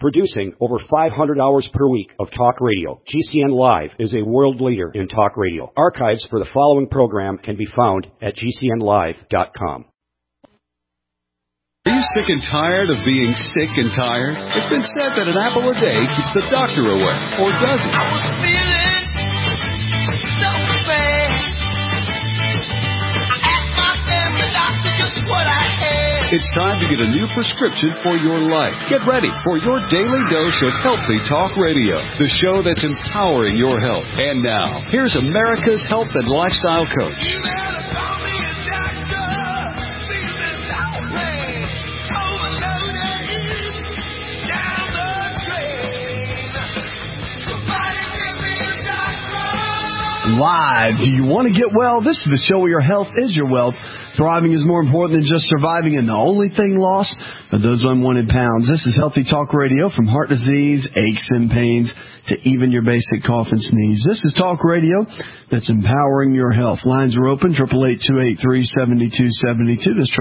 Producing over 500 hours per week of talk radio, GCN Live is a world leader in talk radio. Archives for the following program can be found at GCNlive.com. Are you sick and tired of being sick and tired? It's been said that an apple a day keeps the doctor away, or does it? I was feeling so bad. I asked my family doctor just what I had. It's time to get a new prescription for your life. Get ready for your daily dose of Healthy Talk Radio, the show that's empowering your health. And now, here's America's health and lifestyle coach. Live. Do you want to get well? This is the show where your health is your wealth. Thriving is more important than just surviving, and the only thing lost are those unwanted pounds. This is Healthy Talk Radio, from heart disease, aches and pains, to even your basic cough and sneeze. This is talk radio that's empowering your health. Lines are open, 888-283-7272. That's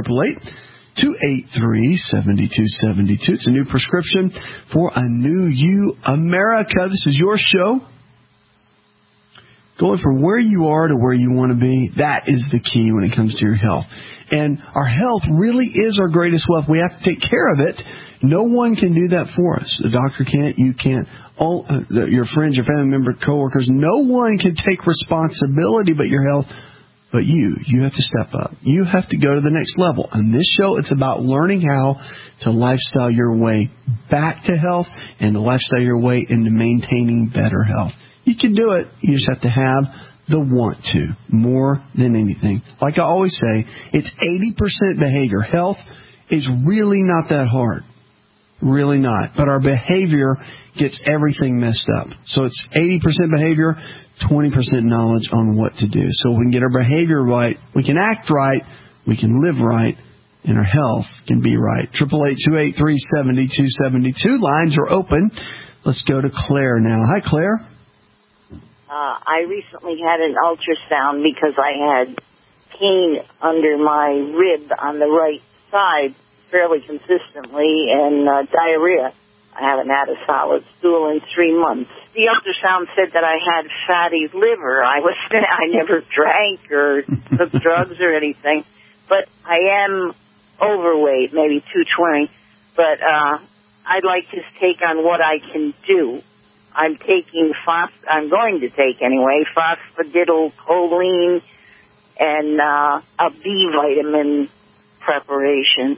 888-283-7272. It's a new prescription for a new you, America. This is your show. Going from where you are to where you want to be, that is the key when it comes to your health. And our health really is our greatest wealth. We have to take care of it. No one can do that for us. The doctor can't. You can't. All your friends, your family members, coworkers, no one can take responsibility but your health. But you have to step up. You have to go to the next level. On this show, it's about learning how to lifestyle your way back to health and to lifestyle your way into maintaining better health. You can do it. You just have to have the want to, more than anything. Like I always say, it's 80% behavior. Health is really not that hard. Really not. But our behavior gets everything messed up. So it's 80% behavior, 20% knowledge on what to do. So if we can get our behavior right, we can act right, we can live right, and our health can be right. 888-283-7272. Lines are open. Let's go to Claire now. Hi, Claire. I recently had an ultrasound because I had pain under my rib on the right side fairly consistently and diarrhea. I haven't had a solid stool in 3 months. The ultrasound said that I had fatty liver. I never drank or took drugs or anything, but I am overweight, maybe 220. But I'd like to take on what I can do. I'm going to take anyway, phosphatidylcholine and a B vitamin preparation.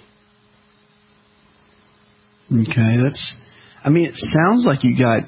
Okay, it sounds like you got,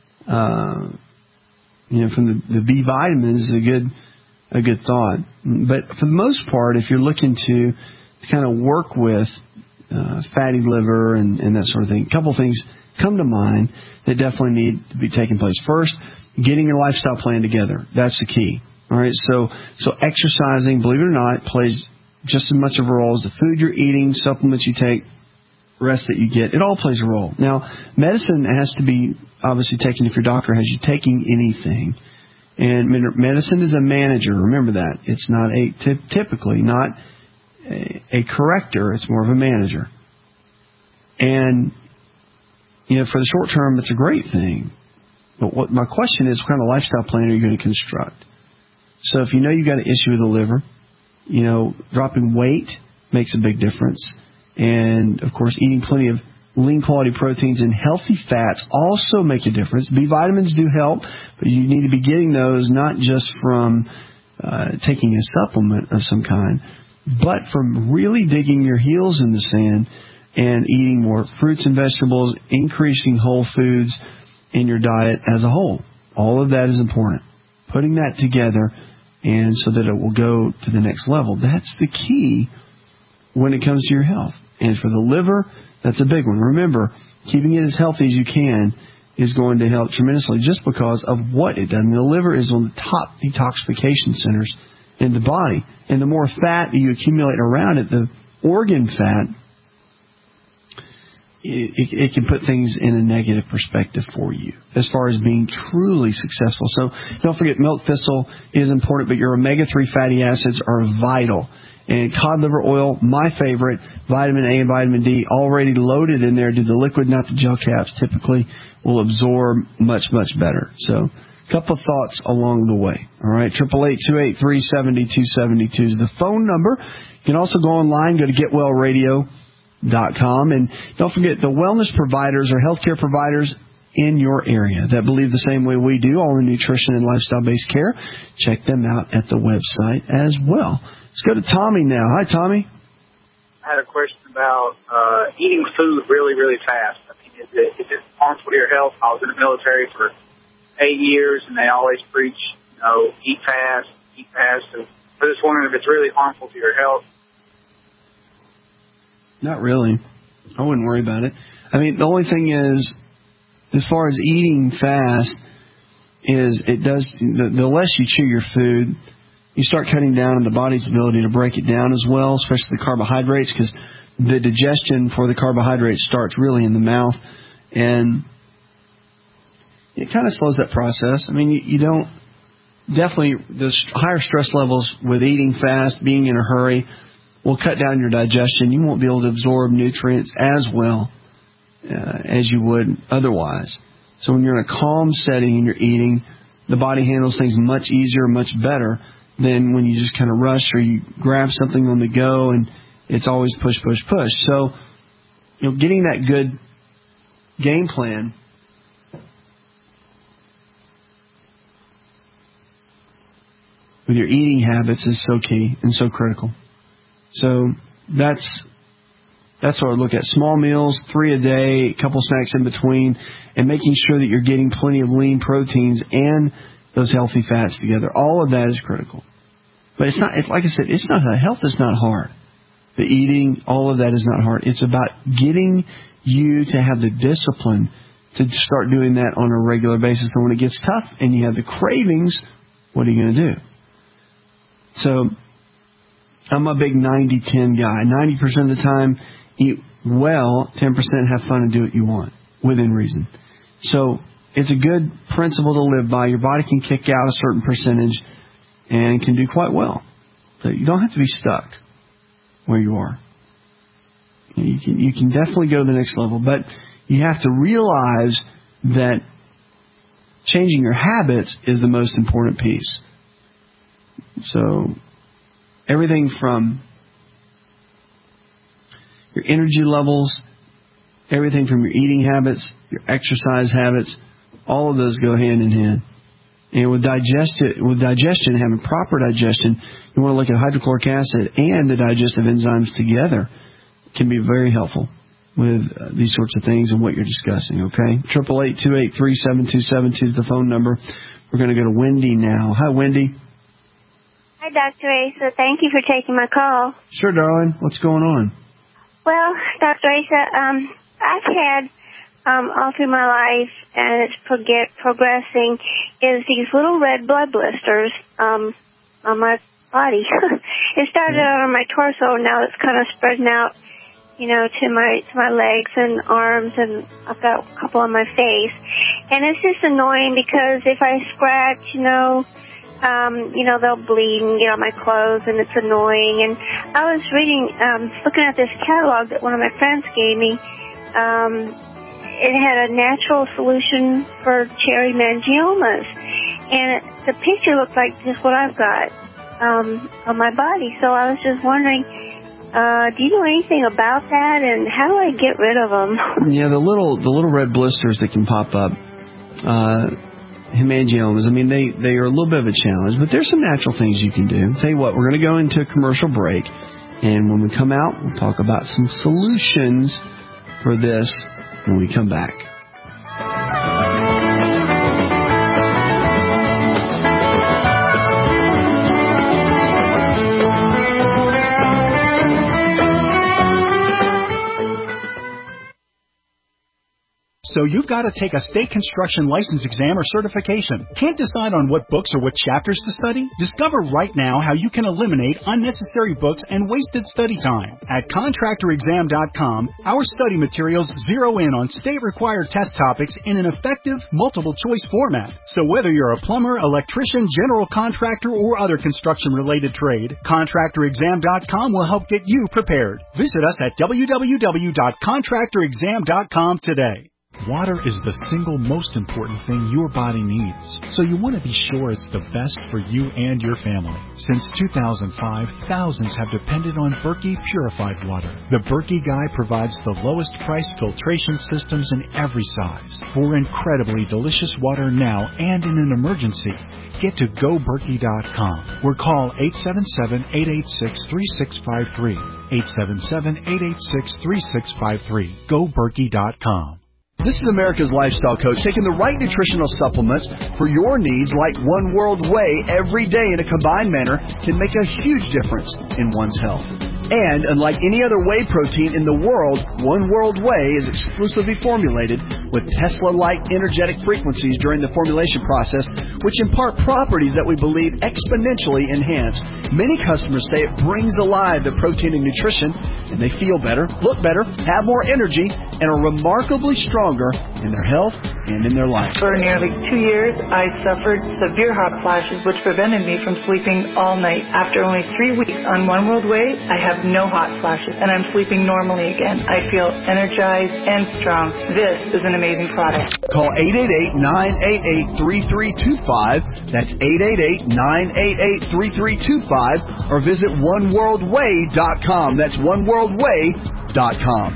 from the B vitamins, a good thought. But for the most part, if you're looking to kind of work with fatty liver and that sort of thing, a couple things come to mind that definitely need to be taking place. First, getting your lifestyle plan together. That's the key. All right, so exercising, believe it or not, plays just as much of a role as the food you're eating, supplements you take, rest that you get. It all plays a role. Now, medicine has to be obviously taken if your doctor has you taking anything. And medicine is a manager. Remember that. It's not typically not a corrector. It's more of a manager. And for the short term, it's a great thing. But what my question is, what kind of lifestyle plan are you going to construct? So if you know you've got an issue with the liver, dropping weight makes a big difference. And, of course, eating plenty of lean quality proteins and healthy fats also make a difference. B vitamins do help, but you need to be getting those not just from taking a supplement of some kind, but from really digging your heels in the sand and eating more fruits and vegetables, increasing whole foods in your diet as a whole. All of that is important. Putting that together and so that it will go to the next level. That's the key when it comes to your health. And for the liver, that's a big one. Remember, keeping it as healthy as you can is going to help tremendously just because of what it does. The liver is one of the top detoxification centers in the body. And the more fat that you accumulate around it, the organ fat, it can put things in a negative perspective for you as far as being truly successful. So don't forget, milk thistle is important, but your omega-3 fatty acids are vital. And cod liver oil, my favorite, vitamin A and vitamin D already loaded in there. Do the liquid, not the gel caps, typically will absorb much, much better. So a couple of thoughts along the way. All right, 888-283-7272 is the phone number. You can also go online, go to getwellradio.com. And don't forget, the wellness providers are healthcare providers in your area that believe the same way we do, all the nutrition and lifestyle-based care. Check them out at the website as well. Let's go to Tommy now. Hi, Tommy. I had a question about eating food really, really fast. I mean, is it harmful to your health? I was in the military for 8 years, and they always preach, eat fast, eat fast. So I'm just wondering if it's really harmful to your health. Not really. I wouldn't worry about it. I mean, the only thing is, as far as eating fast, is it does the less you chew your food, you start cutting down on the body's ability to break it down as well, especially the carbohydrates, because the digestion for the carbohydrates starts really in the mouth, and it kind of slows that process. I mean, you don't definitely the higher stress levels with eating fast, being in a hurry, will cut down your digestion. You won't be able to absorb nutrients as well as you would otherwise. So when you're in a calm setting and you're eating, the body handles things much easier, much better than when you just kind of rush or you grab something on the go and it's always push, push, push. So, getting that good game plan with your eating habits is so key and so critical. So that's what I look at. Small meals, 3 a day, a couple snacks in between, and making sure that you're getting plenty of lean proteins and those healthy fats together. All of that is critical. But it's not, like I said, it's not, health is not hard. The eating, all of that is not hard. It's about getting you to have the discipline to start doing that on a regular basis. And when it gets tough and you have the cravings, what are you going to do? So I'm a big 90-10 guy. 90% of the time, eat well, 10% have fun and do what you want, within reason. So it's a good principle to live by. Your body can kick out a certain percentage and can do quite well. But you don't have to be stuck where you are. You can definitely go to the next level, but you have to realize that changing your habits is the most important piece. So everything from your energy levels, everything from your eating habits, your exercise habits, all of those go hand in hand. And with digestion, having proper digestion, you want to look at hydrochloric acid and the digestive enzymes together. It can be very helpful with these sorts of things and what you're discussing, okay? 888-283-7272 is the phone number. We're going to go to Wendy now. Hi, Wendy. Hi, Dr. Asa. Thank you for taking my call. Sure, darling. What's going on? Well, Dr. Asa, I've had all through my life, and it's progressing, is these little red blood blisters on my body. It started out on my torso, and now it's kind of spreading out, to my legs and arms, and I've got a couple on my face. And it's just annoying because if I scratch, they'll bleed and get on my clothes, and it's annoying. And I was looking at this catalog that one of my friends gave me. It had a natural solution for cherry mangiomas, and the picture looked like just what I've got on my body. So I was just wondering, do you know anything about that, and how do I get rid of them? Yeah, the little red blisters that can pop up, hemangiomas. I mean, they are a little bit of a challenge, but there's some natural things you can do. Tell you what, we're going to go into a commercial break, and when we come out, we'll talk about some solutions for this when we come back. so you've got to take a state construction license exam or certification. Can't decide on what books or what chapters to study? Discover right now how you can eliminate unnecessary books and wasted study time. At contractorexam.com, our study materials zero in on state-required test topics in an effective, multiple-choice format. So whether you're a plumber, electrician, general contractor, or other construction-related trade, contractorexam.com will help get you prepared. Visit us at www.contractorexam.com today. Water is the single most important thing your body needs, so you want to be sure it's the best for you and your family. Since 2005, thousands have depended on Berkey purified water. The Berkey Guy provides the lowest price filtration systems in every size. For incredibly delicious water now and in an emergency, get to GoBerkey.com or call 877-886-3653. 877-886-3653. GoBerkey.com. This is America's Lifestyle Coach, taking the right nutritional supplements for your needs like One World Whey every day in a combined manner can make a huge difference in one's health. And unlike any other whey protein in the world, One World Whey is exclusively formulated with Tesla-like energetic frequencies during the formulation process, which impart properties that we believe exponentially enhance. Many customers say it brings alive the protein and nutrition, and they feel better, look better, have more energy, and are remarkably stronger in their health and in their life. For nearly 2 years, I suffered severe hot flashes, which prevented me from sleeping all night. After only 3 weeks on One World Whey, I have no hot flashes, and I'm sleeping normally again. I feel energized and strong. This is an amazing product. Call 888-988-3325. That's 888-988-3325. Or visit OneWorldWhey.com. That's OneWorldWhey.com.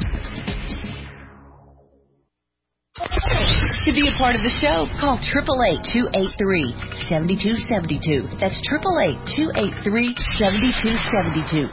To be a part of the show, call 888-283-7272. That's 888-283-7272.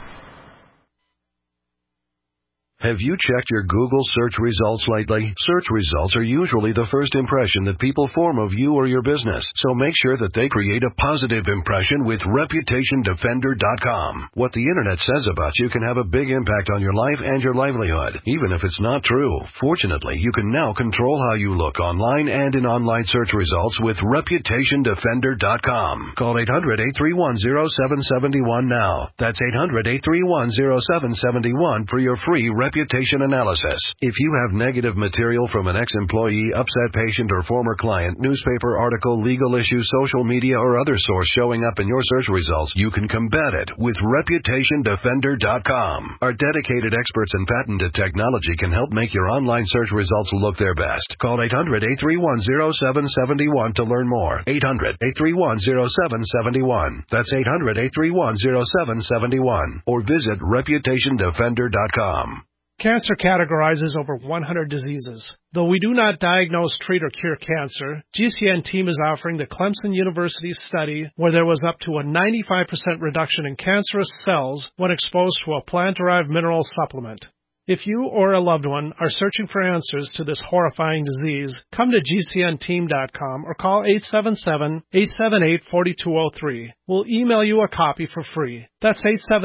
Have you checked your Google search results lately? Search results are usually the first impression that people form of you or your business, so make sure that they create a positive impression with ReputationDefender.com. What the Internet says about you can have a big impact on your life and your livelihood, even if it's not true. Fortunately, you can now control how you look online and in online search results with ReputationDefender.com. Call 800-831-0771 now. That's 800-831-0771 for your free reputation analysis. If you have negative material from an ex-employee, upset patient, or former client, newspaper article, legal issue, social media, or other source showing up in your search results, you can combat it with ReputationDefender.com. Our dedicated experts in patented technology can help make your online search results look their best. Call 800-831-0771 to learn more. 800-831-0771. That's 800-831-0771. Or visit ReputationDefender.com. Cancer categorizes over 100 diseases. Though we do not diagnose, treat, or cure cancer, GCN team is offering the Clemson University study where there was up to a 95% reduction in cancerous cells when exposed to a plant-derived mineral supplement. If you or a loved one are searching for answers to this horrifying disease, come to GCNteam.com or call 877-878-4203. We'll email you a copy for free. That's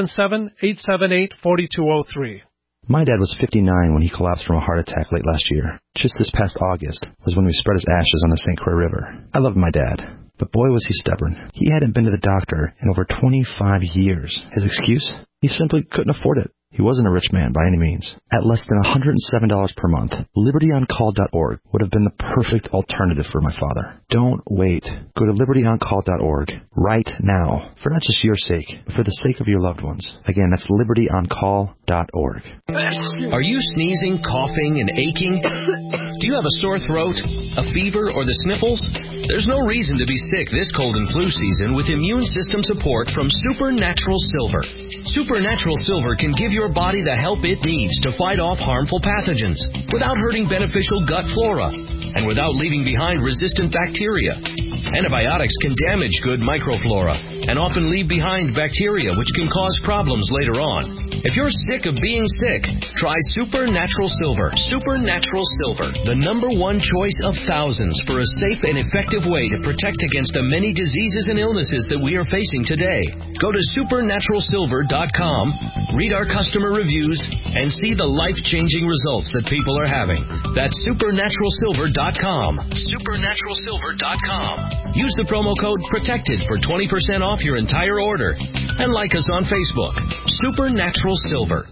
877-878-4203. My dad was 59 when he collapsed from a heart attack late last year. Just this past August was when we spread his ashes on the St. Croix River. I loved my dad, but boy was he stubborn. He hadn't been to the doctor in over 25 years. His excuse? He simply couldn't afford it. He wasn't a rich man by any means. At less than $107 per month, LibertyOnCall.org would have been the perfect alternative for my father. Don't wait. Go to LibertyOnCall.org right now, for not just your sake, but for the sake of your loved ones. Again, that's LibertyOnCall.org. Are you sneezing, coughing, and aching? Do you have a sore throat, a fever, or the sniffles? There's no reason to be sick this cold and flu season with immune system support from Supernatural Silver. Supernatural Silver can give your body the help it needs to fight off harmful pathogens without hurting beneficial gut flora and without leaving behind resistant bacteria. Antibiotics can damage good microflora and often leave behind bacteria which can cause problems later on. If you're sick of being sick, try Supernatural Silver. Supernatural Silver, the #1 choice of thousands for a safe and effective way to protect against the many diseases and illnesses that we are facing today. Go to supernaturalsilver.com, read our customer reviews, and see the life-changing results that people are having. That's supernaturalsilver.com. Supernaturalsilver.com. Use the promo code PROTECTED for 20% off your entire order. And like us on Facebook. Supernatural Silver.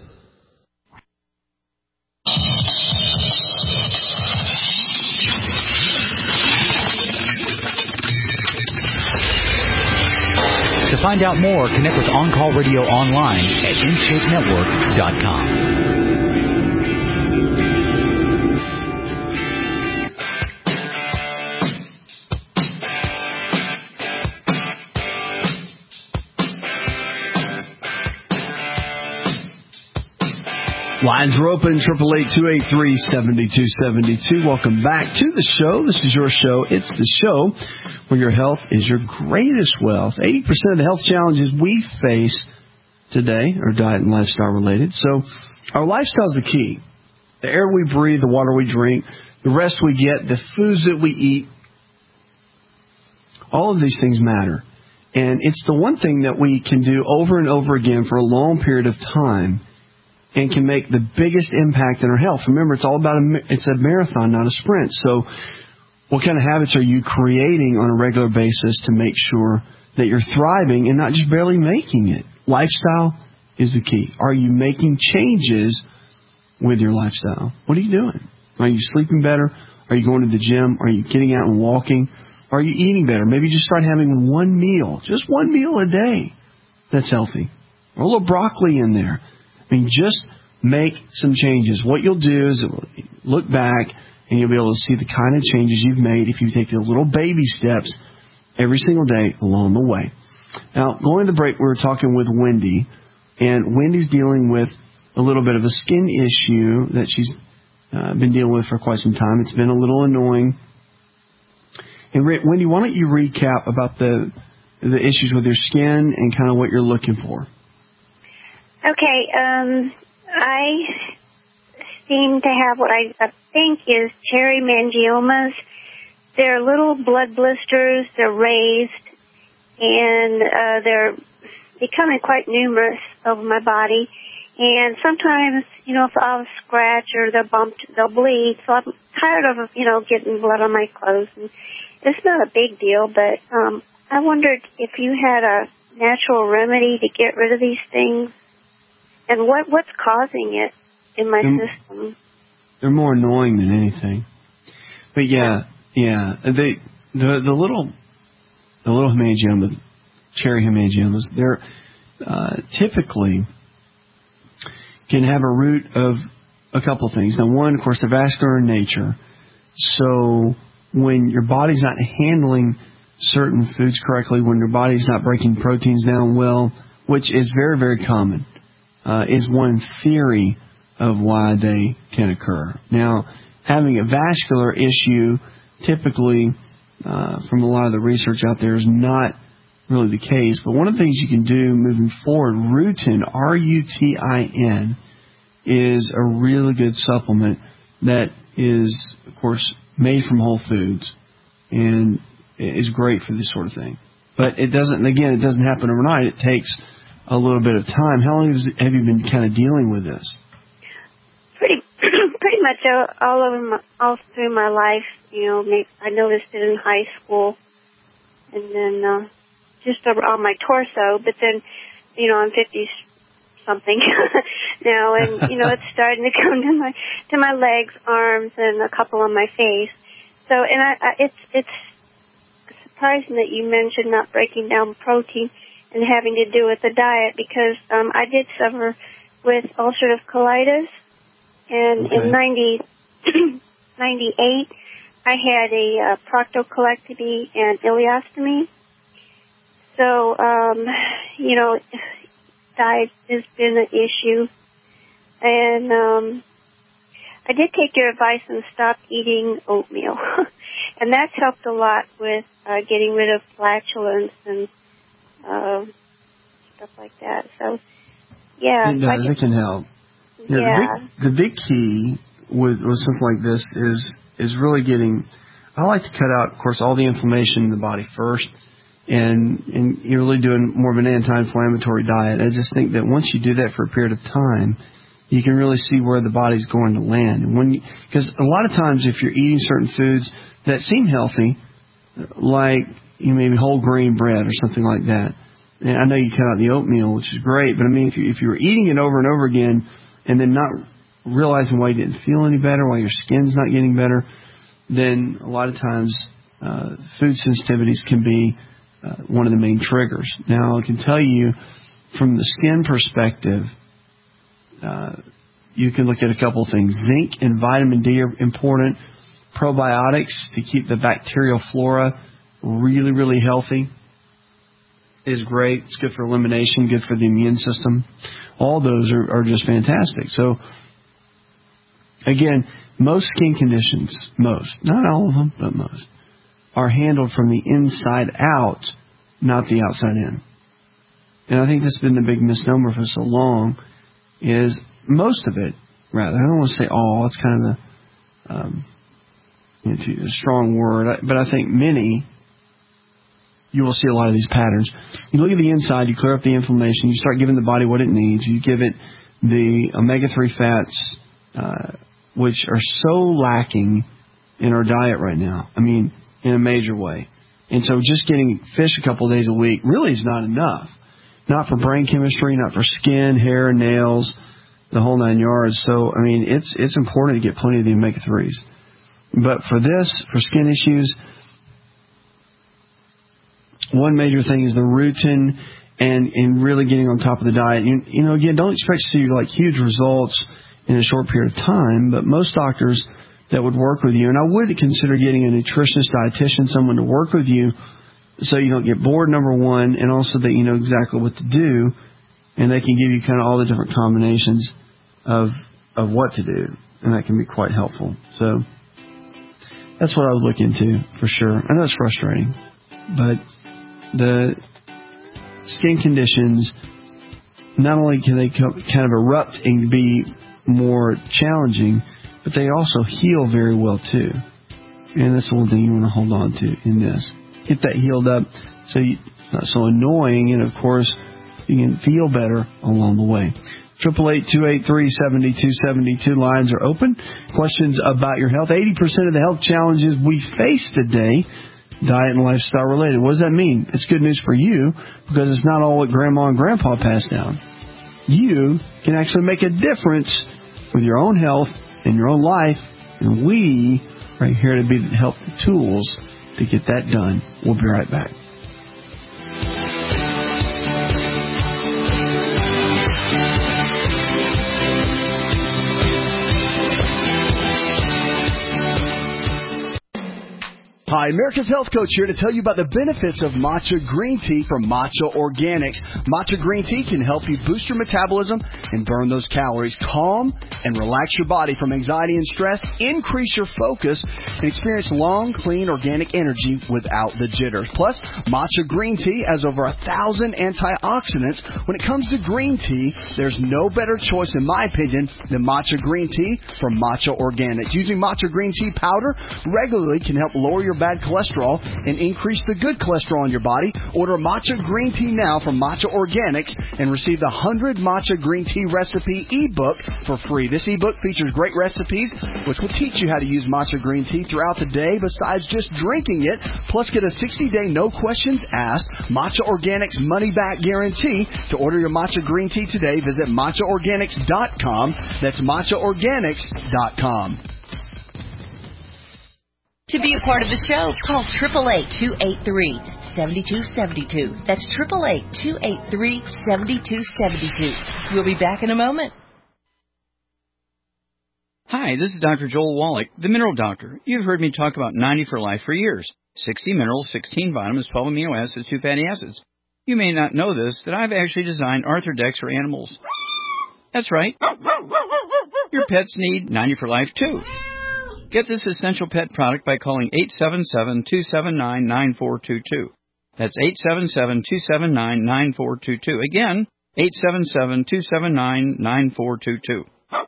To find out more, connect with On Call Radio online at InShapeNetwork.com. Lines are open, 888-283-7272. Welcome back to the show. This is your show. It's the show where your health is your greatest wealth. 80% of the health challenges we face today are diet and lifestyle related. So our lifestyle is the key. The air we breathe, the water we drink, the rest we get, the foods that we eat, all of these things matter. And it's the one thing that we can do over and over again for a long period of time and can make the biggest impact in our health. Remember, it's all about it's a marathon, not a sprint. So what kind of habits are you creating on a regular basis to make sure that you're thriving and not just barely making it? Lifestyle is the key. Are you making changes with your lifestyle? What are you doing? Are you sleeping better? Are you going to the gym? Are you getting out and walking? Are you eating better? Maybe just start having one meal, just one meal a day that's healthy. Or a little broccoli in there. I mean, just make some changes. What you'll do is look back and you'll be able to see the kind of changes you've made if you take the little baby steps every single day along the way. Now, going to the break, we were talking with Wendy, and Wendy's dealing with a little bit of a skin issue that she's been dealing with for quite some time. It's been a little annoying. And Wendy, why don't you recap about the issues with your skin and kind of what you're looking for? Okay, I seem to have what I think is cherry mangiomas. They're little blood blisters. They're raised, and they're becoming quite numerous over my body. And sometimes, if I'll scratch or they're bumped, they'll bleed. So I'm tired of, getting blood on my clothes. And it's not a big deal, but I wondered if you had a natural remedy to get rid of these things. And what's causing it in my system? They're more annoying than anything. But yeah. The little hemangioma, cherry hemangiomas, they're typically can have a root of a couple things. Now, one, of course, they're vascular in nature. So when your body's not handling certain foods correctly, when your body's not breaking proteins down well, which is very, very common, is one theory of why they can occur. Now, having a vascular issue, typically, from a lot of the research out there, is not really the case. But one of the things you can do moving forward, Rutin, R-U-T-I-N, is a really good supplement that is, of course, made from whole foods and is great for this sort of thing. But it doesn't happen overnight. It takes a little bit of time. How long have you been kind of dealing with this? Pretty much all through my life. I noticed it in high school, and then just on my torso. But then, I'm 50-something now, and it's starting to come to my legs, arms, and a couple on my face. So, and it's surprising that you mentioned not breaking down protein and having to do with the diet, because I did suffer with ulcerative colitis, and in 98, I had a proctocolectomy and ileostomy. So, diet has been an issue, and I did take your advice and stopped eating oatmeal, and that's helped a lot with getting rid of flatulence and stuff like that. So Yeah. It does. It can help. The big key with something like this is really getting. I like to cut out, of course, all the inflammation in the body first, and you're really doing more of an anti-inflammatory diet. I just think that once you do that for a period of time, you can really see where the body's going to land. And because a lot of times, if you're eating certain foods that seem healthy, like maybe whole grain bread or something like that. And I know you cut out the oatmeal, which is great, but I mean, if you were eating it over and over again and then not realizing why you didn't feel any better, why your skin's not getting better, then a lot of times food sensitivities can be one of the main triggers. Now, I can tell you from the skin perspective, you can look at a couple of things. Zinc and vitamin D are important. Probiotics to keep the bacterial flora really, really healthy is great. It's good for elimination, good for the immune system. All those are just fantastic. So, again, most skin conditions, not all of them, but most, are handled from the inside out, not the outside in. And I think that's been the big misnomer for so long, is most of it, rather. I don't want to say all. It's kind of a strong word. But I think many, you will see a lot of these patterns. You look at the inside, you clear up the inflammation, you start giving the body what it needs. You give it the omega-3 fats, which are so lacking in our diet right now. I mean, in a major way. And so just getting fish a couple of days a week really is not enough. Not for brain chemistry, not for skin, hair, nails, the whole 9 yards. So, I mean, it's important to get plenty of the omega-3s. But for skin issues, one major thing is the rutin and really getting on top of the diet. You know, again, don't expect to see like huge results in a short period of time, but most doctors that would work with you, and I would consider getting a nutritionist, dietitian, someone to work with you so you don't get bored, number one, and also that you know exactly what to do, and they can give you kind of all the different combinations of what to do, and that can be quite helpful. So that's what I would look into for sure. I know it's frustrating, but the skin conditions, not only can they kind of erupt and be more challenging, but they also heal very well too. And that's the one thing you want to hold on to in this. Get that healed up so it's not so annoying, and of course you can feel better along the way. 888-283-7272 lines are open. Questions about your health. 80% of the health challenges we face today, diet and lifestyle related. What does that mean? It's good news for you because it's not all what Grandma and Grandpa passed down. You can actually make a difference with your own health and your own life, and we are here to be the helpful tools to get that done. We'll be right back. Hi, America's Health Coach here to tell you about the benefits of matcha green tea from Matcha Organics. Matcha green tea can help you boost your metabolism and burn those calories, calm and relax your body from anxiety and stress, increase your focus, and experience long, clean, organic energy without the jitters. Plus, matcha green tea has over 1,000 antioxidants. When it comes to green tea, there's no better choice, in my opinion, than matcha green tea from Matcha Organics. Using matcha green tea powder regularly can help lower your bad cholesterol and increase the good cholesterol in your body. Order matcha green tea now from Matcha Organics and receive the 100 matcha green tea recipe ebook for free. This ebook features great recipes which will teach you how to use matcha green tea throughout the day besides just drinking it. Plus, get a 60-day no questions asked Matcha Organics money back guarantee. To order your matcha green tea today, visit matchaorganics.com. That's matchaorganics.com. To be a part of the show, call 888-283-7272. That's 888-283-7272. We'll be back in a moment. Hi, this is Dr. Joel Wallach, the Mineral Doctor. You've heard me talk about 90 for Life for years. 60 minerals, 16 vitamins, 12 amino acids, 2 fatty acids. You may not know this, that I've actually designed Arthrodex for animals. That's right. Your pets need 90 for Life, too. Get this essential pet product by calling 877-279-9422. That's 877-279-9422. Again, 877-279-9422.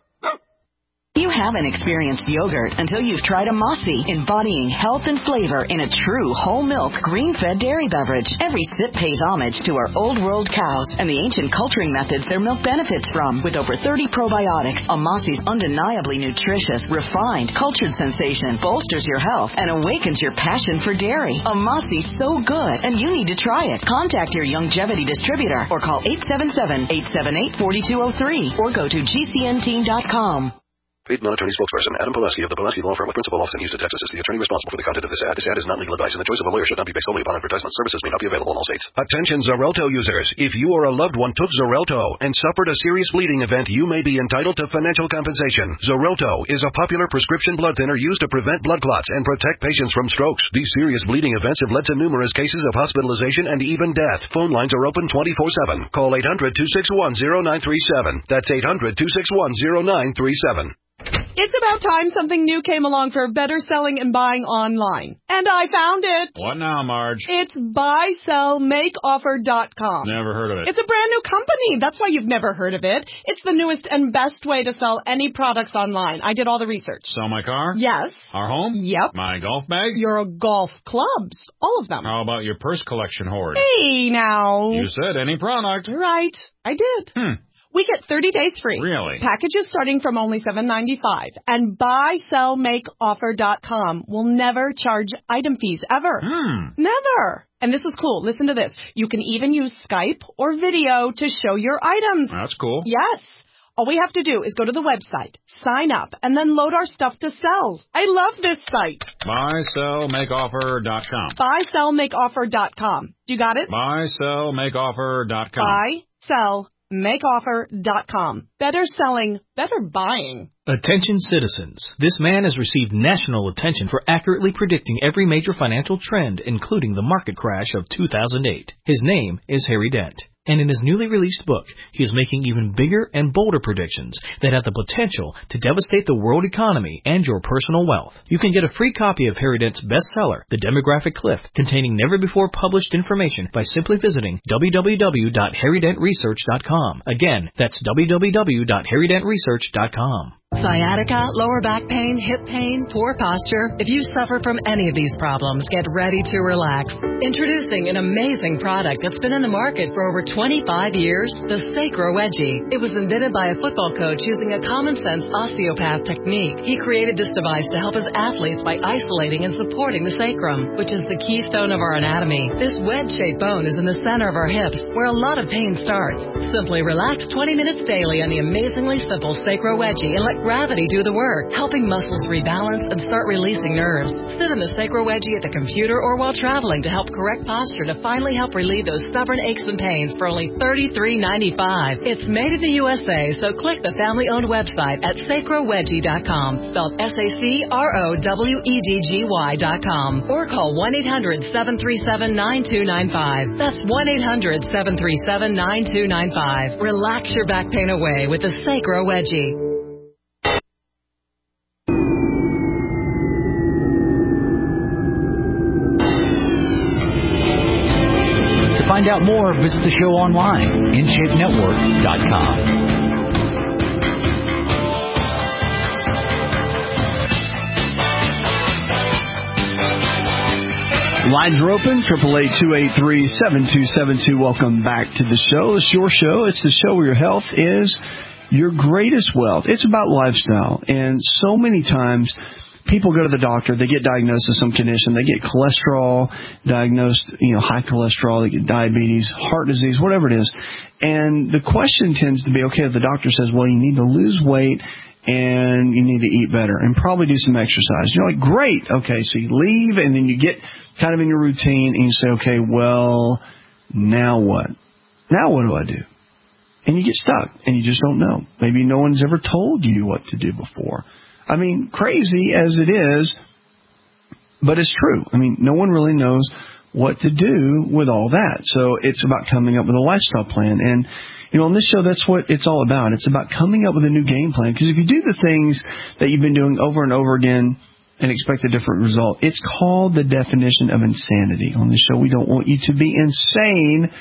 You haven't experienced yogurt until you've tried a Mossy, embodying health and flavor in a true whole milk, green-fed dairy beverage. Every sip pays homage to our old world cows and the ancient culturing methods their milk benefits from. With over 30 probiotics, a Mossy's undeniably nutritious, refined, cultured sensation bolsters your health and awakens your passion for dairy. A Mossy's so good, and you need to try it. Contact your Youngevity distributor or call 877-878-4203 or go to GCNteam.com. Paid non-attorney spokesperson Adam Pulaski of the Pulaski Law Firm with principal office in Houston, Texas is the attorney responsible for the content of this ad. This ad is not legal advice, and the choice of a lawyer should not be based solely upon advertisement. Services may not be available in all states. Attention Xarelto users. If you or a loved one took Xarelto and suffered a serious bleeding event, you may be entitled to financial compensation. Xarelto is a popular prescription blood thinner used to prevent blood clots and protect patients from strokes. These serious bleeding events have led to numerous cases of hospitalization and even death. Phone lines are open 24/7. Call 800-261-0937. That's 800-261-0937. It's about time something new came along for better selling and buying online. And I found it. What now, Marge? It's buysellmakeoffer.com. Never heard of it. It's a brand new company. That's why you've never heard of it. It's the newest and best way to sell any products online. I did all the research. Sell my car? Yes. Our home? Yep. My golf bag? Your golf clubs. All of them. How about your purse collection hoard? Hey, now. You said any product. Right. I did. We get 30 days free. Really? Packages starting from only $7.95. And buysellmakeoffer.com will never charge item fees ever. Never. And this is cool. Listen to this. You can even use Skype or video to show your items. That's cool. Yes. All we have to do is go to the website, sign up, and then load our stuff to sell. I love this site. Buysellmakeoffer.com. Buysellmakeoffer.com. You got it? Buysellmakeoffer.com. Buysellmakeoffer.com. Better selling, better buying. Attention citizens. This man has received national attention for accurately predicting every major financial trend, including the market crash of 2008. His name is Harry Dent. And in his newly released book, he is making even bigger and bolder predictions that have the potential to devastate the world economy and your personal wealth. You can get a free copy of Harry Dent's bestseller, The Demographic Cliff, containing never-before-published information by simply visiting www.harrydentresearch.com. Again, that's www.harrydentresearch.com. Sciatica, lower back pain, hip pain, poor posture. If you suffer from any of these problems, get ready to relax. Introducing an amazing product that's been in the market for over 25 years, the Sacro Wedgie. It was invented by a football coach using a common-sense osteopath technique. He created this device to help his athletes by isolating and supporting the sacrum, which is the keystone of our anatomy. This wedge-shaped bone is in the center of our hips, where a lot of pain starts. Simply relax 20 minutes daily on the amazingly simple Sacro Wedgie and let gravity do the work, helping muscles rebalance and start releasing nerves. Sit in the Sacro Wedgie at the computer or while traveling to help correct posture to finally help relieve those stubborn aches and pains for only $33.95. It's made in the USA, so click the family-owned website at sacrowedgie.com, spelled SACROWEDGY.com, or call 1-800-737-9295. That's 1-800-737-9295. Relax your back pain away with the Sacro Wedgie. To find out more, visit the show online, InShapeNetwork.com. Lines are open, 888-283-7272. Welcome back to the show. It's your show. It's the show where your health is your greatest wealth. It's about lifestyle. And so many times people go to the doctor, they get diagnosed with some condition, they get cholesterol diagnosed, high cholesterol, they get diabetes, heart disease, whatever it is. And the question tends to be, okay, if the doctor says, well, you need to lose weight and you need to eat better and probably do some exercise. You're like, great. Okay, so you leave and then you get kind of in your routine and you say, okay, well, now what? Now what do I do? And you get stuck and you just don't know. Maybe no one's ever told you what to do before. I mean, crazy as it is, but it's true. I mean, no one really knows what to do with all that. So it's about coming up with a lifestyle plan. And, on this show, that's what it's all about. It's about coming up with a new game plan. Because if you do the things that you've been doing over and over again and expect a different result, it's called the definition of insanity. On this show, we don't want you to be insane.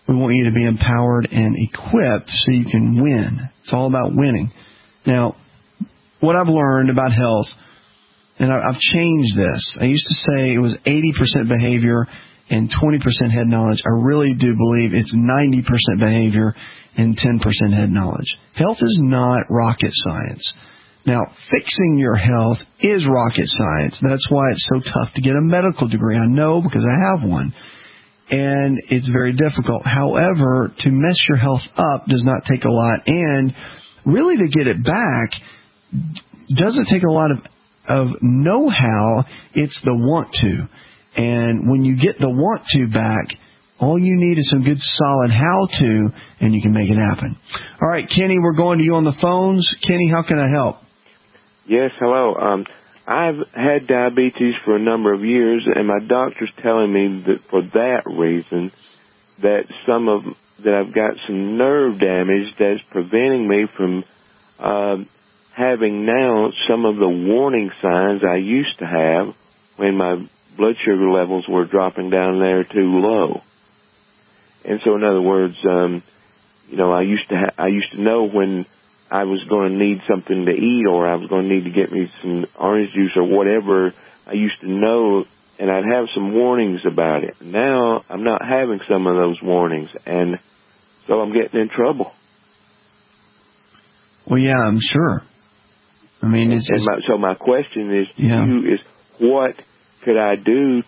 We want you to be empowered and equipped so you can win. It's all about winning. Now, what I've learned about health, and I've changed this. I used to say it was 80% behavior and 20% head knowledge. I really do believe it's 90% behavior and 10% head knowledge. Health is not rocket science. Now, fixing your health is rocket science. That's why it's so tough to get a medical degree. I know because I have one. And it's very difficult. However, to mess your health up does not take a lot. And really to get it back doesn't take a lot of know-how. It's the want to. And when you get the want to back, all you need is some good solid how-to, and you can make it happen. All right, Kenny, we're going to you on the phones. Kenny, how can I help? Yes, hello. I've had diabetes for a number of years, and my doctor's telling me that for that reason, that I've got some nerve damage that's preventing me from having now some of the warning signs I used to have when my blood sugar levels were dropping down there too low. And so, in other words, I used to know when I was going to need something to eat, or I was going to need to get me some orange juice or whatever. I used to know, and I'd have some warnings about it. Now I'm not having some of those warnings, and so I'm getting in trouble. Well, yeah, I'm sure. I mean, so my question is to you is, what could I do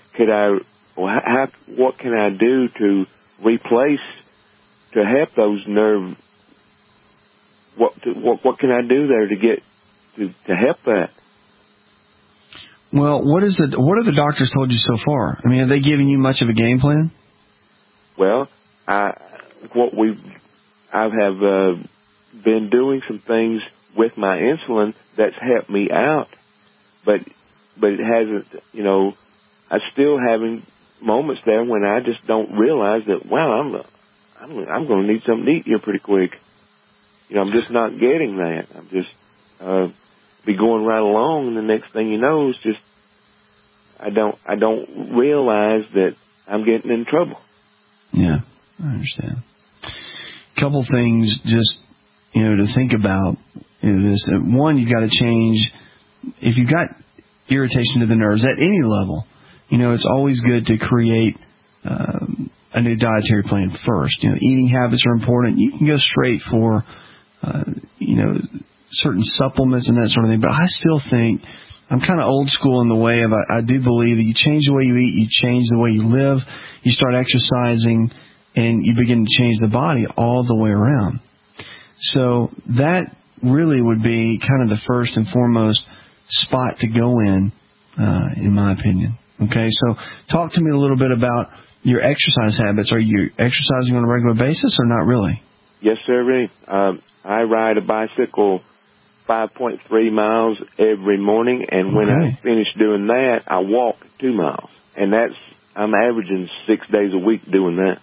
what can I do to replace, to help those nerve? What can I do there to get to help that? Well, what have the doctors told you so far? I mean, have they given you much of a game plan? Well, I have been doing some things with my insulin that's helped me out, but it hasn't. I'm still having moments there when I just don't realize that. Wow, I'm going to need something to eat here pretty quick. I'm just not getting that. I'm just be going right along, and the next thing you know is just I don't realize that I'm getting in trouble. Yeah, I understand. A couple things just to think about is this. One, you've got to change. If you've got irritation to the nerves at any level, it's always good to create a new dietary plan first. Eating habits are important. You can go straight for certain supplements and that sort of thing. But I still think I'm kind of old school in the way of I do believe that you change the way you eat, you change the way you live, you start exercising, and you begin to change the body all the way around. So that really would be kind of the first and foremost spot to go in my opinion. Okay, so talk to me a little bit about your exercise habits. Are you exercising on a regular basis or not really? Yes, sir. I ride a bicycle 5.3 miles every morning, and when I finish doing that, I walk 2 miles. And I'm averaging 6 days a week doing that.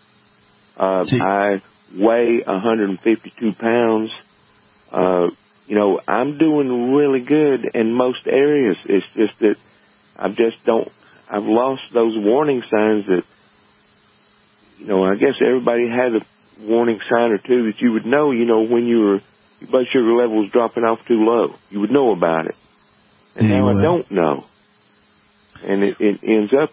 I weigh 152 pounds. I'm doing really good in most areas. It's just that I've lost those warning signs that, I guess everybody has a warning sign or two that you would know, when your blood sugar level was dropping off too low. You would know about it. And now I don't know. And it ends up,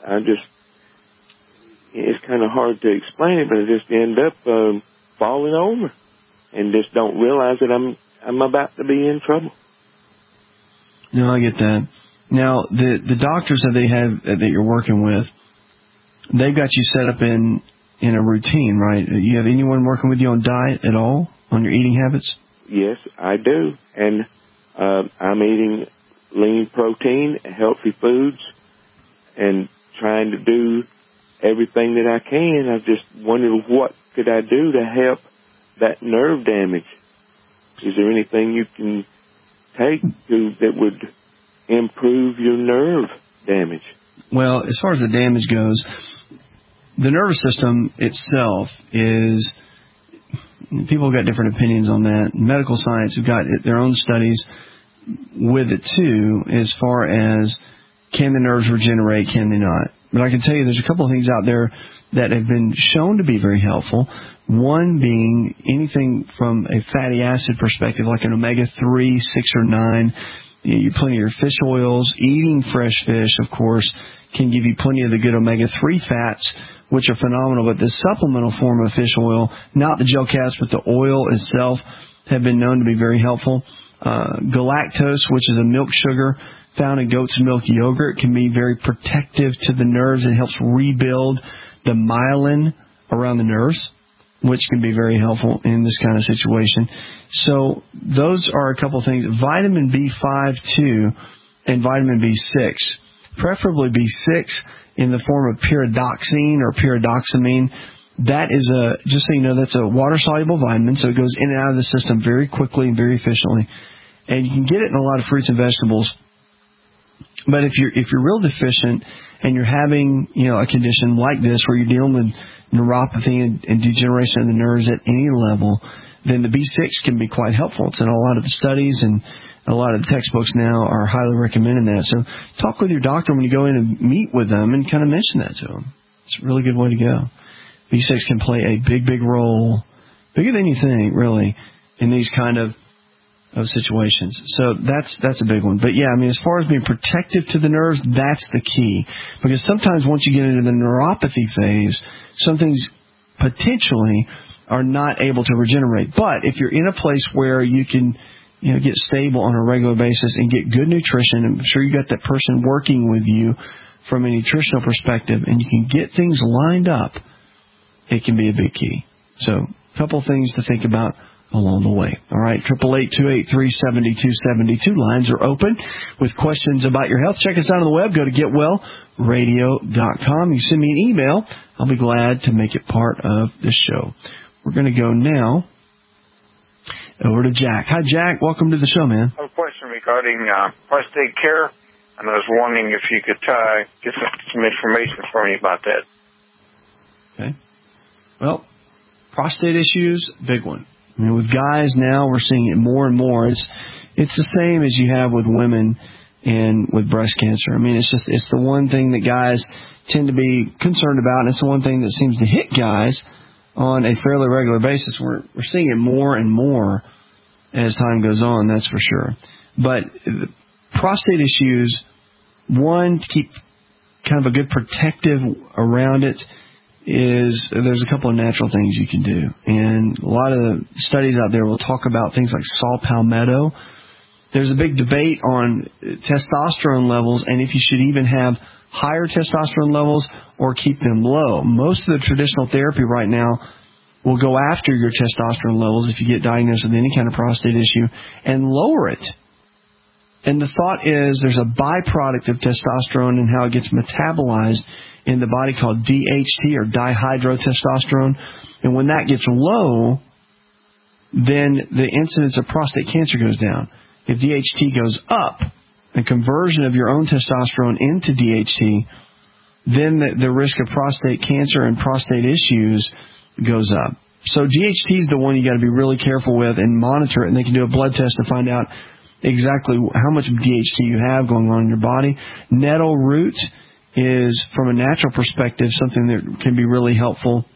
it's kind of hard to explain it, but I just end up falling over and just don't realize that I'm about to be in trouble. No, I get that. Now, the doctors that you're working with, they've got you set up in a routine, right? You have anyone working with you on diet at all, on your eating habits? Yes, I do. And I'm eating lean protein, healthy foods, and trying to do everything that I can. I just wondered what could I do to help that nerve damage. Is there anything you can take that would improve your nerve damage? Well, as far as the damage goes, the nervous system itself is, people have got different opinions on that. Medical science have got their own studies with it too, as far as can the nerves regenerate, can they not. But I can tell you there's a couple of things out there that have been shown to be very helpful. One being anything from a fatty acid perspective, like an omega-3, 6, or 9. You plenty of your fish oils. Eating fresh fish, of course, can give you plenty of the good omega-3 fats, which are phenomenal. But the supplemental form of fish oil, not the gel caps, but the oil itself, have been known to be very helpful. Galactose, which is a milk sugar found in goat's milk yogurt, can be very protective to the nerves. It helps rebuild the myelin around the nerves, which can be very helpful in this kind of situation. So those are a couple things. Vitamin B5 too, and vitamin B6. Preferably B6 in the form of pyridoxine or pyridoxamine. That is just so you know, that's a water-soluble vitamin, so it goes in and out of the system very quickly and very efficiently. And you can get it in a lot of fruits and vegetables. But if you're real deficient and you're having, a condition like this where you're dealing with neuropathy and degeneration of the nerves at any level, then the B6 can be quite helpful. It's in a lot of the studies, and a lot of the textbooks now are highly recommending that. So talk with your doctor when you go in and meet with them and kind of mention that to them. It's a really good way to go. B6 can play a big, big role, bigger than you think, really, in these kind of situations. So that's a big one. But yeah, as far as being protective to the nerves, that's the key. Because sometimes once you get into the neuropathy phase, some things potentially are not able to regenerate. But if you're in a place where you can, get stable on a regular basis and get good nutrition, and I'm sure you got that person working with you from a nutritional perspective, and you can get things lined up, it can be a big key. So a couple things to think about along the way. All right, 888-283-7272. Lines are open with questions about your health. Check us out on the web. Go to getwellradio.com. You send me an email. I'll be glad to make it part of the show. We're going to go now over to Jack. Hi, Jack. Welcome to the show, man. I have a question regarding prostate care, and I was wondering if you could get some information for me about that. Okay. Well, prostate issues, big one. With guys now, we're seeing it more and more. It's the same as you have with women and with breast cancer. It's the one thing that guys tend to be concerned about, and it's the one thing that seems to hit guys on a fairly regular basis. We're seeing it more and more as time goes on, that's for sure. But prostate issues, one, to keep kind of a good protective around it, there's a couple of natural things you can do. And a lot of the studies out there will talk about things like saw palmetto. There's a big debate on testosterone levels and if you should even have higher testosterone levels or keep them low. Most of the traditional therapy right now will go after your testosterone levels if you get diagnosed with any kind of prostate issue and lower it. And the thought is there's a byproduct of testosterone and how it gets metabolized in the body called DHT, or dihydrotestosterone. And when that gets low, then the incidence of prostate cancer goes down. If DHT goes up, the conversion of your own testosterone into DHT, then the risk of prostate cancer and prostate issues goes up. So DHT is the one you got to be really careful with and monitor it. And they can do a blood test to find out exactly how much DHT you have going on in your body. Nettle root is, from a natural perspective, something that can be really helpful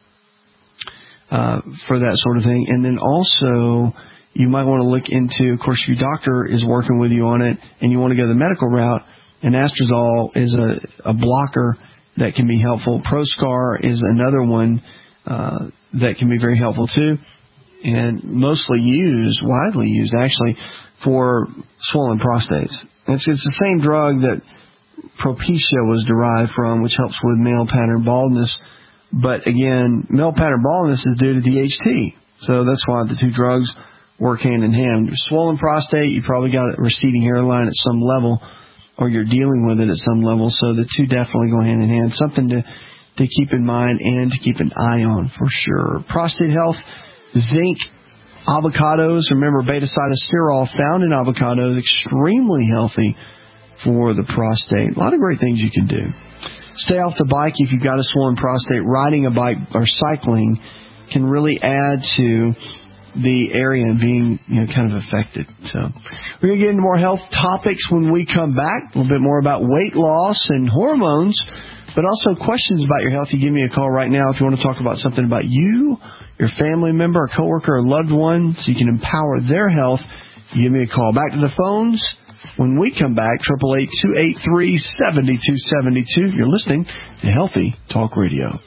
for that sort of thing. And then also, you might want to look into, of course, if your doctor is working with you on it and you want to go the medical route, anastrozole is a blocker that can be helpful. Proscar is another one that can be very helpful too, and widely used actually, for swollen prostates. It's the same drug that Propecia was derived from, which helps with male pattern baldness. But again, male pattern baldness is due to DHT. So that's why the two drugs work hand in hand. Swollen prostate, you probably got a receding hairline at some level, or you're dealing with it at some level. So the two definitely go hand in hand. Something to keep in mind and to keep an eye on for sure. Prostate health, zinc, avocados. Remember, beta-cytosterol found in avocados, extremely healthy for the prostate. A lot of great things you can do. Stay off the bike if you've got a swollen prostate. Riding a bike or cycling can really add to the area and being kind of affected. So we're going to get into more health topics when we come back. A little bit more about weight loss and hormones, but also questions about your health. You give me a call right now if you want to talk about something about you, your family member, a coworker, or loved one, so you can empower their health. You give me a call. Back to the phones when we come back. 888-283-7272. You're listening to Healthy Talk Radio.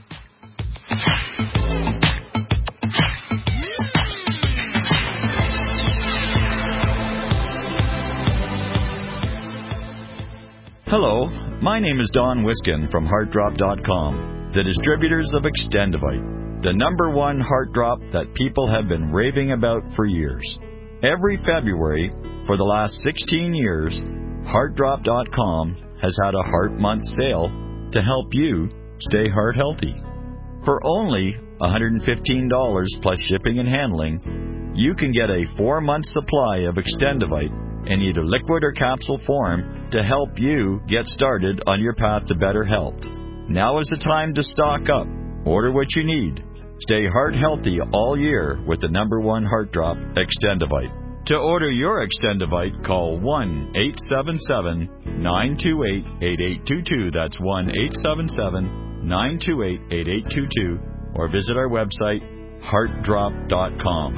Hello, my name is Don Wiskin from HeartDrop.com, the distributors of Extendivite, the #1 heart drop that people have been raving about for years. Every February for the last 16 years, HeartDrop.com has had a Heart Month sale to help you stay heart healthy. For only $115 plus shipping and handling, you can get a 4-month supply of Extendivite in either liquid or capsule form to help you get started on your path to better health. Now is the time to stock up. Order what you need. Stay heart healthy all year with the #1 heart drop, Extendivite. To order your Extendivite, call 1-877-928-8822. That's 1-877-928-8822. Or visit our website, heartdrop.com.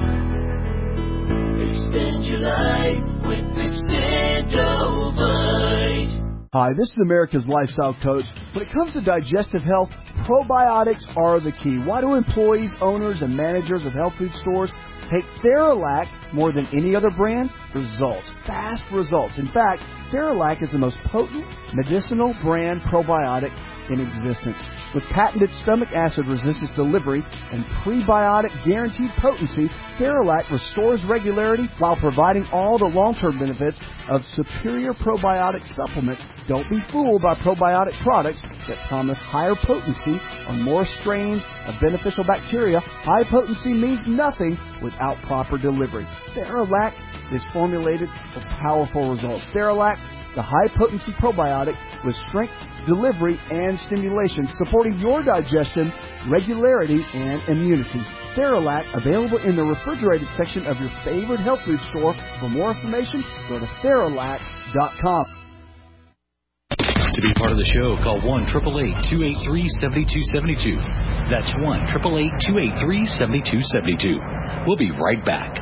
Extend your life with Extendivite. Hi, this is America's Lifestyle Coach. When it comes to digestive health, probiotics are the key. Why do employees, owners, and managers of health food stores take Theralac more than any other brand? Results. Fast results. In fact, Theralac is the most potent medicinal brand probiotic in existence. With patented stomach acid resistance delivery and prebiotic guaranteed potency, Theralac restores regularity while providing all the long-term benefits of superior probiotic supplements. Don't be fooled by probiotic products that promise higher potency or more strains of beneficial bacteria. High potency means nothing without proper delivery. Theralac is formulated for powerful results. Theralac, the high-potency probiotic with strength, delivery, and stimulation, supporting your digestion, regularity, and immunity. Theralac, available in the refrigerated section of your favorite health food store. For more information, go to Theralac.com. To be part of the show, call 1-888-283-7272. That's 1-888-283-7272. We'll be right back.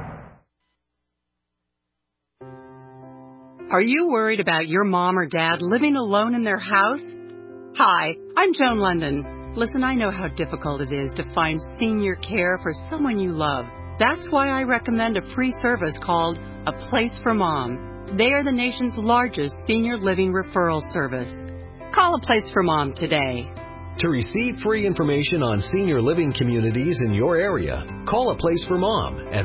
Are you worried about your mom or dad living alone in their house? Hi, I'm Joan London. Listen, I know how difficult it is to find senior care for someone you love. That's why I recommend a free service called A Place for Mom. They are the nation's largest senior living referral service. Call A Place for Mom today. To receive free information on senior living communities in your area, call A Place for Mom at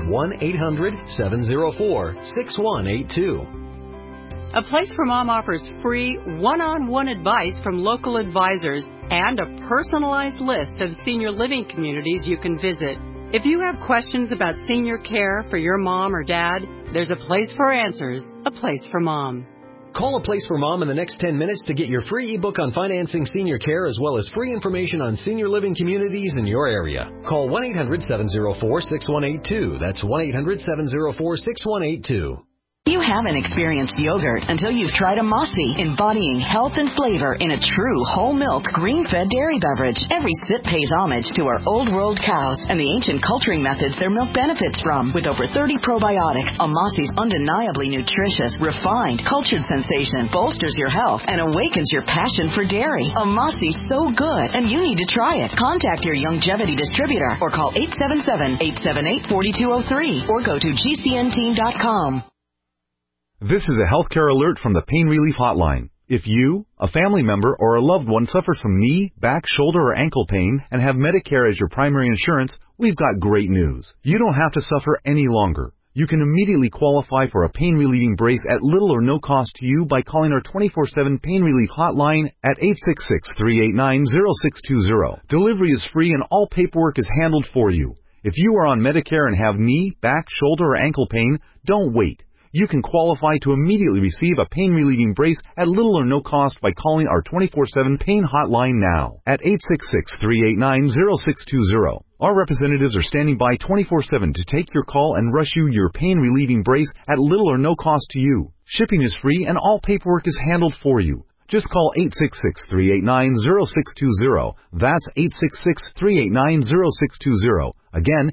1-800-704-6182. A Place for Mom offers free one-on-one advice from local advisors and a personalized list of senior living communities you can visit. If you have questions about senior care for your mom or dad, there's a place for answers, A Place for Mom. Call A Place for Mom in the next 10 minutes to get your free ebook on financing senior care as well as free information on senior living communities in your area. Call 1-800-704-6182. That's 1-800-704-6182. You haven't experienced yogurt until you've tried a Mossy, embodying health and flavor in a true whole milk, green-fed dairy beverage. Every sip pays homage to our old world cows and the ancient culturing methods their milk benefits from. With over 30 probiotics, a Mossy's undeniably nutritious, refined, cultured sensation bolsters your health and awakens your passion for dairy. A Mossy's so good, and you need to try it. Contact your Youngevity distributor or call 877-878-4203 or go to gcnteam.com. This is a healthcare alert from the Pain Relief Hotline. If you, a family member, or a loved one suffers from knee, back, shoulder, or ankle pain and have Medicare as your primary insurance, we've got great news. You don't have to suffer any longer. You can immediately qualify for a pain-relieving brace at little or no cost to you by calling our 24/7 Pain Relief Hotline at 866-389-0620. Delivery is free and all paperwork is handled for you. If you are on Medicare and have knee, back, shoulder, or ankle pain, don't wait. you can qualify to immediately receive a pain-relieving brace at little or no cost by calling our 24/7 pain hotline now at 866-389-0620. Our representatives are standing by 24/7 to take your call and rush you your pain-relieving brace at little or no cost to you. Shipping is free and all paperwork is handled for you. Just call 866-389-0620. That's 866-389-0620. Again,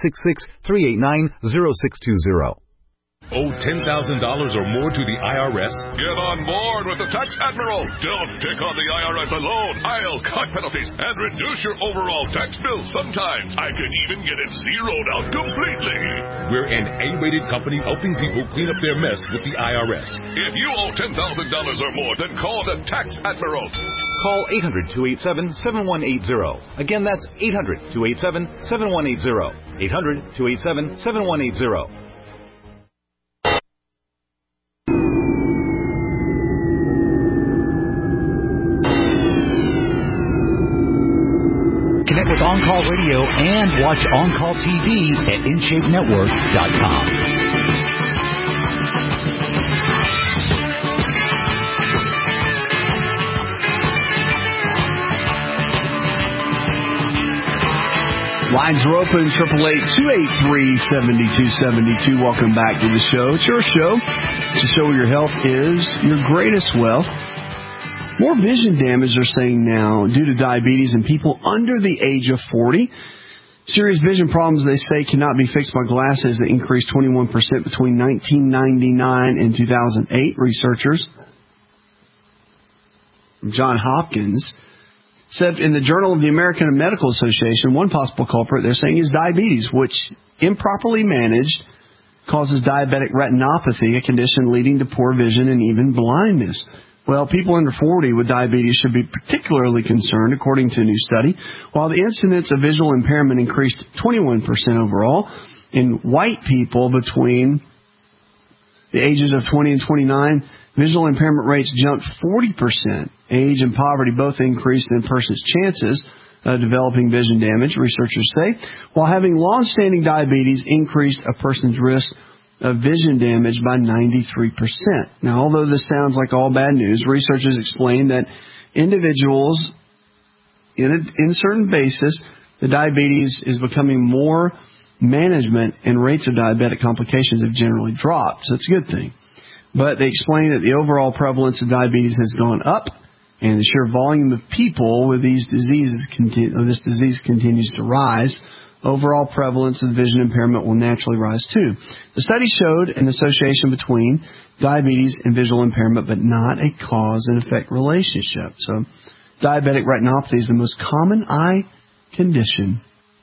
866-389-0620. Owe $10,000 or more to the IRS? Get on board with the Tax Admiral. Don't take on the IRS alone. I'll cut penalties and reduce your overall tax bill. Sometimes I can even get it zeroed out completely. We're an A-rated company helping people clean up their mess with the IRS. If you owe $10,000 or more, then call the Tax Admiral. Call 800-287-7180. Again, that's 800-287-7180. 800-287-7180. Connect with On Call Radio and watch On Call TV at InShapeNetwork.com. Lines are open, 888-283-7272. Welcome back to the show. It's your show. It's a show where your health is your greatest wealth. More vision damage, they're saying now, due to diabetes in people under the age of 40. Serious vision problems, they say, cannot be fixed by glasses that increased 21% between 1999 and 2008. Researchers from Johns Hopkins said in the Journal of the American Medical Association, one possible culprit, they're saying, is diabetes, which, improperly managed, causes diabetic retinopathy, a condition leading to poor vision and even blindness. Well, people under 40 with diabetes should be particularly concerned, according to a new study. While the incidence of visual impairment increased 21% overall, in white people between the ages of 20 and 29, visual impairment rates jumped 40%. Age and poverty both increased in a person's chances of developing vision damage, researchers say, while having long-standing diabetes increased a person's risk of vision damage by 93%. Now, although this sounds like all bad news, researchers explain that individuals in certain basis, the diabetes is becoming more management and rates of diabetic complications have generally dropped. So it's a good thing. But they explain that the overall prevalence of diabetes has gone up, and the sheer volume of people with these diseases this disease continues to rise. Overall prevalence of vision impairment will naturally rise too. The study showed an association between diabetes and visual impairment, but not a cause and effect relationship. So diabetic retinopathy is the most common eye condition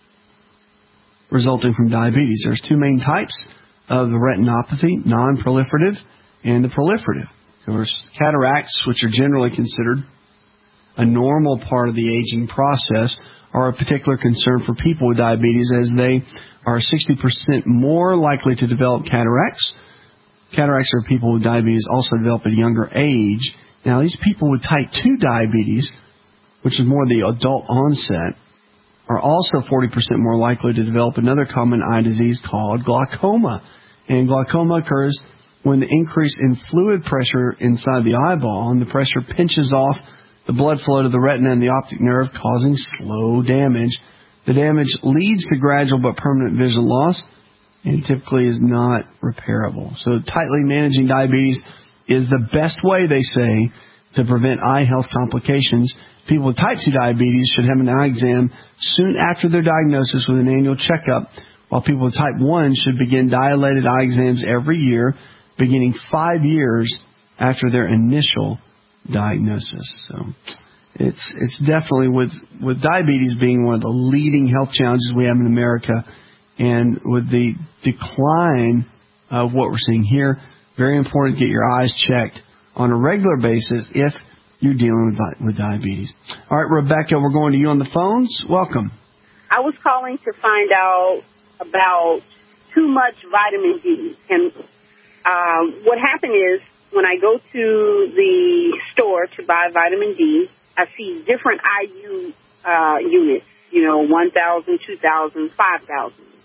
resulting from diabetes. There's two main types of the retinopathy, non-proliferative and the proliferative. There's cataracts, which are generally considered a normal part of the aging process, are a particular concern for people with diabetes, as they are 60% more likely to develop cataracts. Cataracts are people with diabetes also develop at a younger age. Now, these people with type 2 diabetes, which is more the adult onset, are also 40% more likely to develop another common eye disease called glaucoma. And glaucoma occurs when the increase in fluid pressure inside the eyeball, and the pressure pinches off the blood flow to the retina and the optic nerve, causing slow damage. The damage leads to gradual but permanent vision loss and typically is not repairable. So tightly managing diabetes is the best way, they say, to prevent eye health complications. People with type 2 diabetes should have an eye exam soon after their diagnosis with an annual checkup, while people with type 1 should begin dilated eye exams every year, beginning 5 years after their initial diagnosis. So it's definitely, with diabetes being one of the leading health challenges we have in America, and with the decline of what we're seeing here, very important to get your eyes checked on a regular basis if you're dealing with diabetes. All right, Rebecca, we're going to you on the phones. Welcome. I was calling to find out about too much vitamin D. And what happened is, when I go to the store to buy vitamin D, I see different IU units, 1,000, 2,000, 5,000.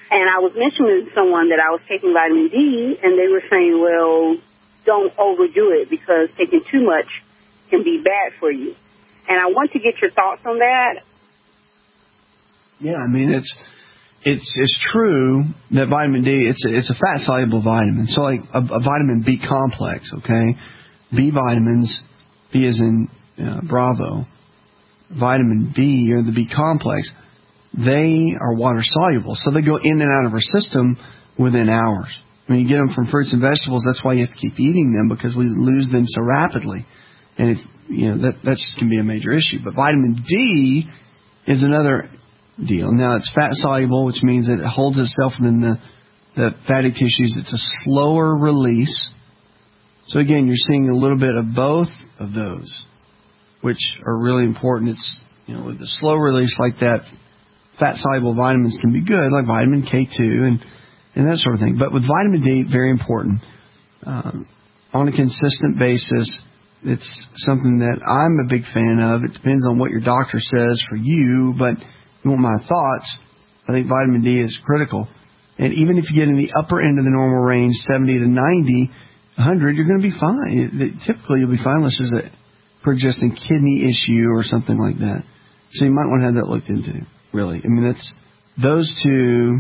And I was mentioning to someone that I was taking vitamin D, and they were saying, well, don't overdo it because taking too much can be bad for you. And I want to get your thoughts on that. Yeah, I mean, it's true that vitamin D, it's a fat-soluble vitamin. So like a vitamin B complex, okay? B vitamins, B as in Bravo, vitamin B or the B complex, they are water-soluble. So they go in and out of our system within hours. When you get them from fruits and vegetables, that's why you have to keep eating them, because we lose them so rapidly. And that just can be a major issue. But vitamin D is another deal. Now, it's fat-soluble, which means that it holds itself within the fatty tissues. It's a slower release. So, again, you're seeing a little bit of both of those, which are really important. It's, with the slow release like that, fat-soluble vitamins can be good, like vitamin K2 and that sort of thing. But with vitamin D, very important. On a consistent basis, it's something that I'm a big fan of. It depends on what your doctor says for you, but you want my thoughts, I think vitamin D is critical. And even if you get in the upper end of the normal range, 70 to 90, 100, you're going to be fine. Typically, you'll be fine unless there's a pre-existing kidney issue or something like that. So you might want to have that looked into, really. I mean, those two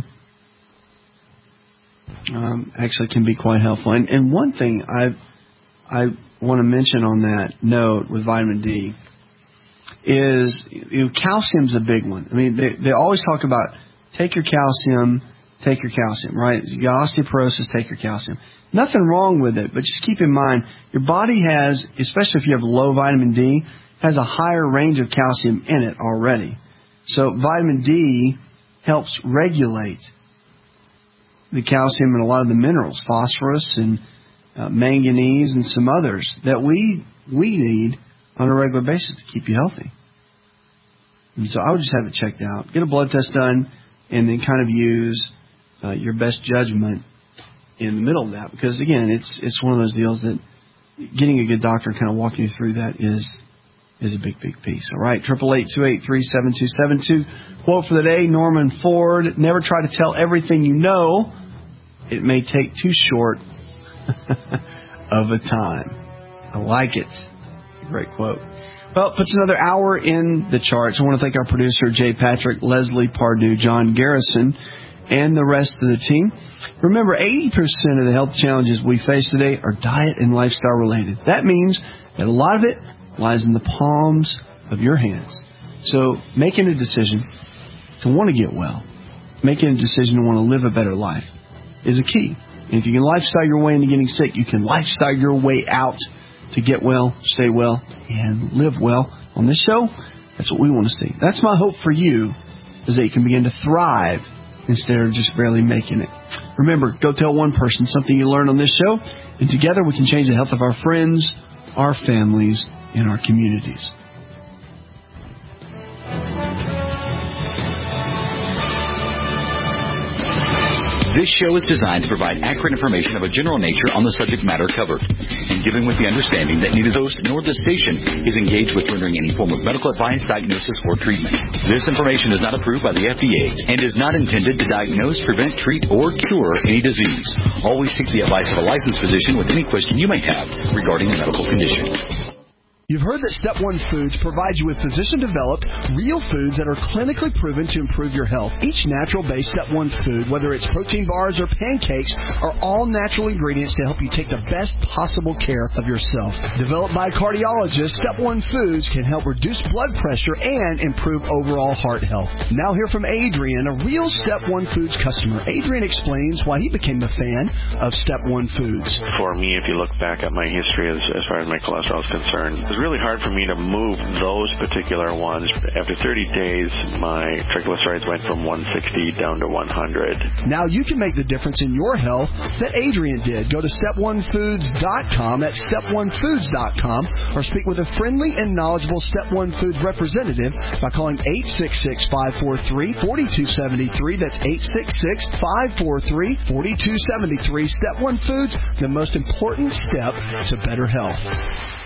actually can be quite helpful. And one thing I want to mention on that note with vitamin D is calcium's a big one. I mean, they always talk about take your calcium, right? You got osteoporosis, take your calcium. Nothing wrong with it, but just keep in mind, your body has, especially if you have low vitamin D, has a higher range of calcium in it already. So vitamin D helps regulate the calcium and a lot of the minerals, phosphorus and manganese and some others that we need on a regular basis to keep you healthy. And so I would just have it checked out. Get a blood test done and then kind of use your best judgment in the middle of that. Because, again, it's one of those deals that getting a good doctor kind of walking you through that is a big, big piece. All right, 888-283-7272. Quote for the day, Norman Ford, never try to tell everything you know. It may take too short of a time. I like it. It's a great quote. Well, it puts another hour in the charts. I want to thank our producer, Jay Patrick, Leslie Pardue, John Garrison, and the rest of the team. Remember, 80% of the health challenges we face today are diet and lifestyle related. That means that a lot of it lies in the palms of your hands. So making a decision to want to get well, making a decision to want to live a better life is a key. And if you can lifestyle your way into getting sick, you can lifestyle your way out to get well, stay well, and live well. On this show, that's what we want to see. That's my hope for you, is that you can begin to thrive instead of just barely making it. Remember, go tell one person something you learned on this show, and together we can change the health of our friends, our families, and our communities. This show is designed to provide accurate information of a general nature on the subject matter covered, and given with the understanding that neither the host nor the station is engaged with rendering any form of medical advice, diagnosis, or treatment. This information is not approved by the FDA and is not intended to diagnose, prevent, treat, or cure any disease. Always seek the advice of a licensed physician with any question you may have regarding a medical condition. You've heard that Step 1 Foods provides you with physician-developed, real foods that are clinically proven to improve your health. Each natural-based Step 1 food, whether it's protein bars or pancakes, are all natural ingredients to help you take the best possible care of yourself. Developed by cardiologists, Step 1 Foods can help reduce blood pressure and improve overall heart health. Now hear from Adrian, a real Step 1 Foods customer. Adrian explains why he became a fan of Step 1 Foods. For me, if you look back at my history as far as my cholesterol is concerned, it was really hard for me to move those particular ones. After 30 days, my triglycerides went from 160 down to 100. Now you can make the difference in your health that Adrian did. Go to step1foods.com, that's step1foods.com, or speak with a friendly and knowledgeable Step 1 Foods representative by calling 866-543-4273. That's 866-543-4273. Step 1 Foods, the most important step to better health.